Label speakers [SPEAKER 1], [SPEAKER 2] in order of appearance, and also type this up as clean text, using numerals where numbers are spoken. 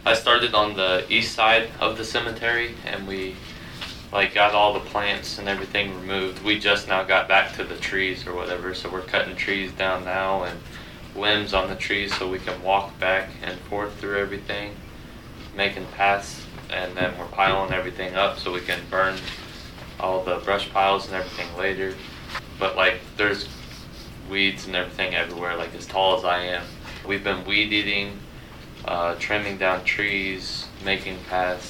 [SPEAKER 1] I started on the east side of the cemetery, and we got all the plants and everything removed. We just now got back to the trees or whatever, so we're cutting trees down now and limbs on the trees so we can walk back and forth through everything, making paths, and then we're piling everything up so we can burn all the brush piles and everything later. But there's weeds and everything everywhere, as tall as I am. We've been weed eating, trimming down trees, making paths,